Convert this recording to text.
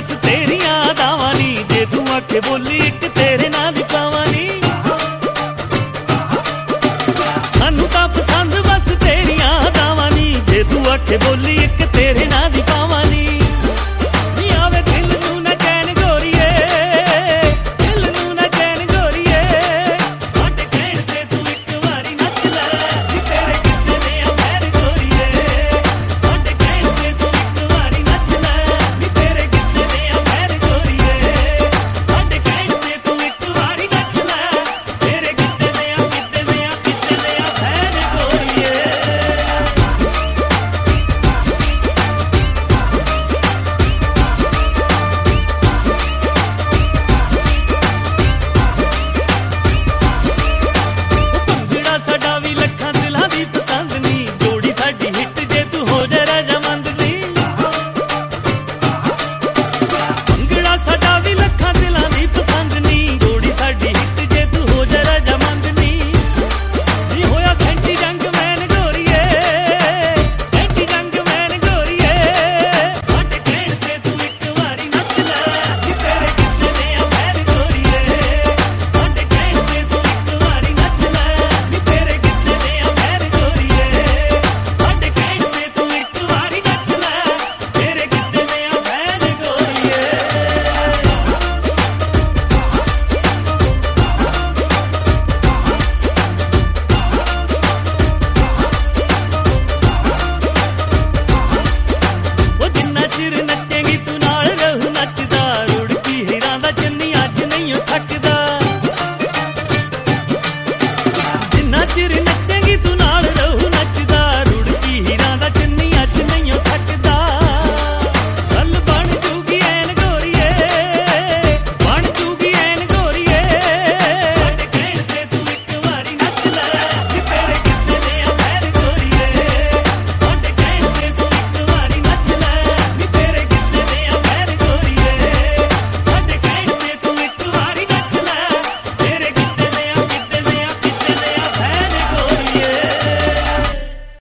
बस तेरिया दावां नी, जे तू आखे बोली एक तेरे नाल दी पावां नी। सानू तां पसंद बस तेरिया दावां नी, जे तू आखे बोली एक तेरे नाल दी पावां नी। नी आवे दिल नू ना चैन गोरीए, दिल नू ना चैन गोरीए, साडे कहण ते तू एक वारी नच ले, नी तेरे गिद्दे दे आ पैर गोरीए, साडे कहण ते तू एक वारी नच ले, नी तेरे गिद्दे दे आ पैर गोरीए, साडे कहण ते तू एक वारी नच ले, तेरे गिद्दे दे आ पैर गोरीए। ਭੰਗੜਾ ਸਾਡਾ ਵੀ ਲੱਖਾਂ ਦਿਲਾਂ ਦੀ ਪਸੰਦ ਨੀ, ਜੋੜੀ ਸਾਡੀ ਹਿੱਟ ਜੇ ਤੂੰ ਹੋ ਜਾ ਰਜਾਮੰਦ ਨੀ। ਭੰਗੜਾ ਸਾਡਾ ਵੀ ਲੱਖਾਂ ਦਿਲਾਂ ਦੀ ਪਸੰਦ ਨੀ, ਜੋੜੀ ਸਾਡੀ ਹਿੱਟ ਜੇ ਤੂੰ ਹੋ ਜਾ ਰਜਾਮੰਦ ਨੀ। ਨੀ ਹੋਇਆ ਸੈਂਟੀ ਜੰਗ ਮੈਨ ਗੋਰੀਏ, ਸੈਂਟੀ ਜੰਗ ਮੈਨ ਗੋਰੀਏ, ਸਾਡੇ ਕਹਿਣ ਤੇ ਤੂੰ ਇੱਕ ਵਾਰੀ ਨੱਚ ਲੈ, ਨੀ ਤੇਰੇ ਗਿੱਧੇ ਦੇ ਆ ਪੈਰ ਗੋਰੀਏ, ਸਾਡੇ ਕਹਿਣ ਤੇ ਤੂੰ ਇੱਕ ਵਾਰੀ ਨੱਚ ਲੈ, ਨੀ ਤੇਰੇ ਗਿੱਧੇ ਦੇ ਆ ਪੈਰ ਗੋਰੀਏ, ਸਾਡੇ ਕਹਿਣ ਤੇ ਤੂੰ ਇੱਕ ਵਾਰੀ ਨੱਚ ਲੈ, ਤੇਰੇ ਗਿੱਧੇ ਦੇ ਆ ਪੈਰ ਗੋਰੀਏ। ਉਹ ਜਿੰਨਾ ਚਿਰ